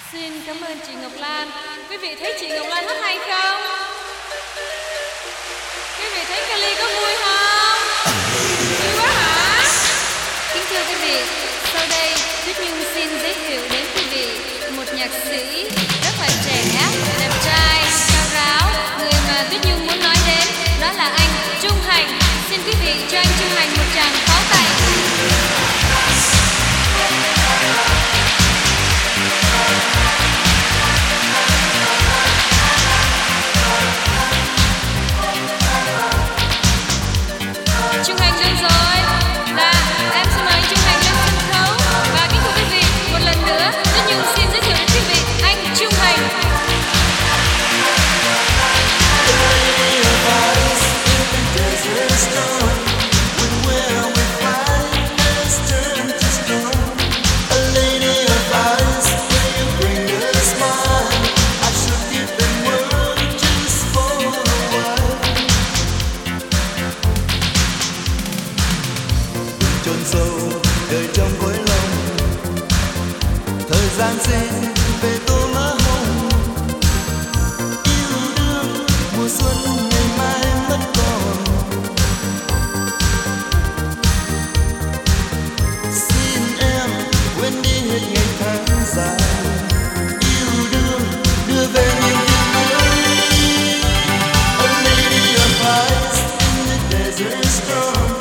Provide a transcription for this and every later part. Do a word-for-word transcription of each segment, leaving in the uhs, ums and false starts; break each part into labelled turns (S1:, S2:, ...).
S1: Xin cảm ơn chị Ngọc Lan. Quý vị thấy chị Ngọc Lan hát hay không? Quý vị thấy Kelly có vui không? Vui quá hả? Kính thưa quý vị, sau đây Tuyết Nhung xin giới thiệu đến quý vị một nhạc sĩ rất là trẻ, đẹp trai, cao ráo. Người mà Tuyết Nhung muốn nói đến đó là anh Trung Hành. Xin quý vị cho anh Trung Hành một tràng pháo tay. Trung Hành đến rồi. Là em xin mời anh Trung Hành lên sân khấu. Và kính thưa quý vị, một lần nữa Tuyết Nhung xin giới thiệu đến quý vị anh Trung Hành.
S2: chôn sâu đời trong cõi lòng, thời gian sẽ về tô lá hồng, yêu đương mùa xuân ngày mai mất còn. Xin em quên đi hết ngày tháng dài, yêu đương đưa về niềm tin mới. A lady of ice in the desert storm.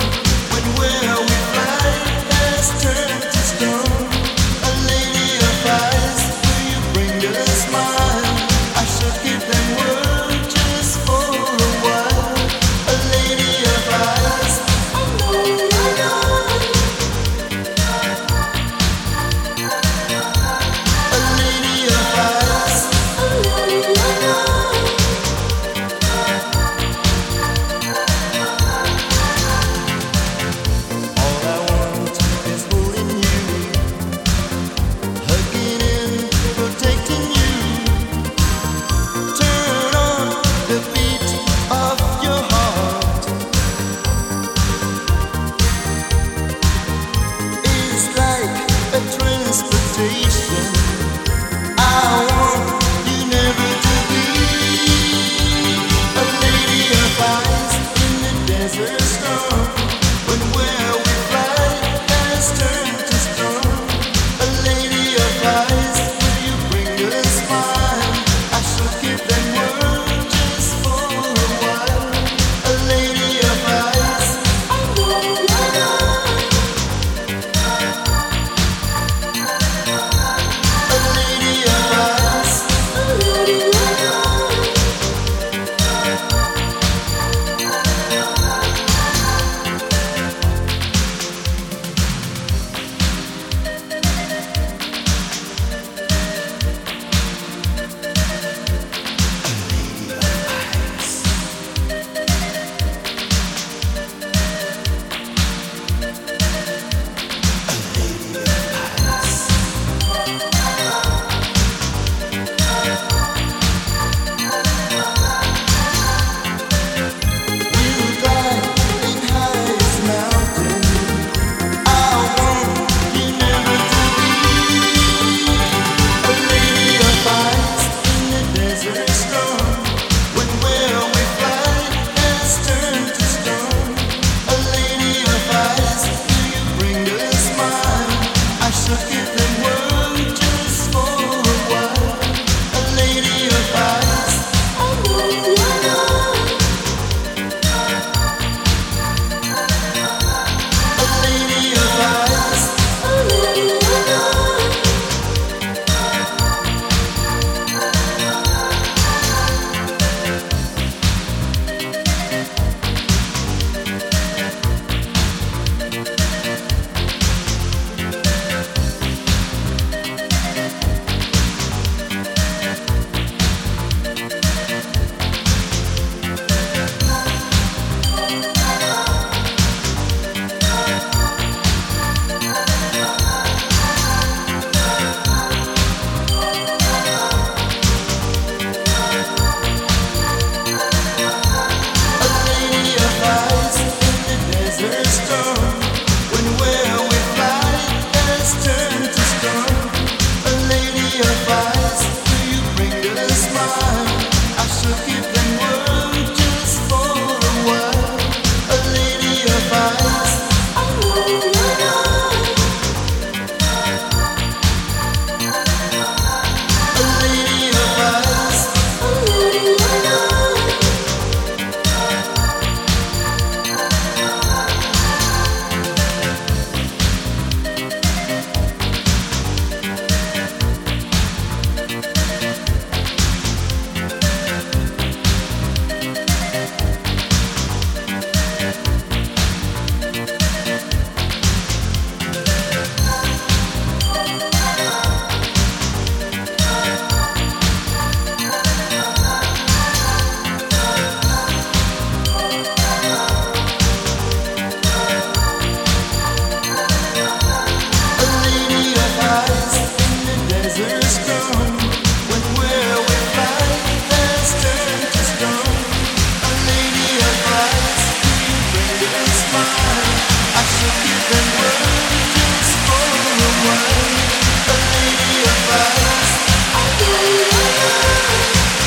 S2: strong. When where we fight has turned to stone. A lady of lights, bring a smile. I should give them word just for a while. A lady of lights, I give you love.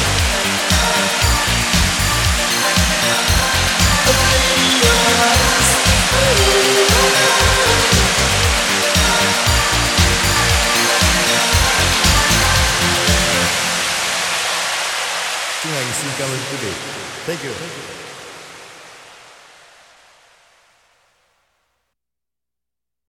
S2: A lady of lights, I give you love. Chân thành xin cảm ơn quý vị. Thank you.